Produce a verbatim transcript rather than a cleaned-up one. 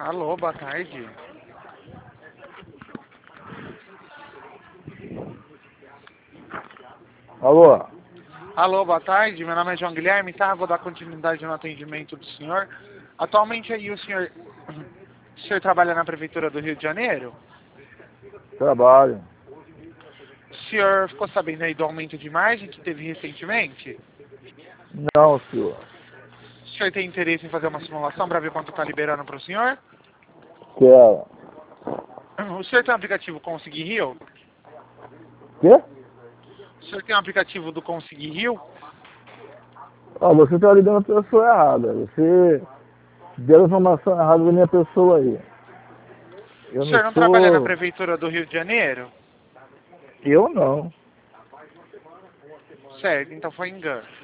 Alô, boa tarde. Alô? Alô, boa tarde. Meu nome é João Guilherme, tá? Vou dar continuidade no atendimento do senhor. Atualmente aí o senhor... O senhor trabalha na Prefeitura do Rio de Janeiro? Trabalho. O senhor ficou sabendo aí do aumento de margem que teve recentemente? Não, senhor. O senhor tem interesse em fazer uma simulação para ver quanto está liberando para o senhor? Quero. O senhor tem um aplicativo Consegui Rio? Quê? O senhor tem um aplicativo do Consegui Rio? Ah, você está ligando a pessoa errada. Você deu a informação errada da minha pessoa aí. Eu O não senhor não trabalha na sou... Prefeitura do Rio de Janeiro? Eu não. Certo, então foi engano.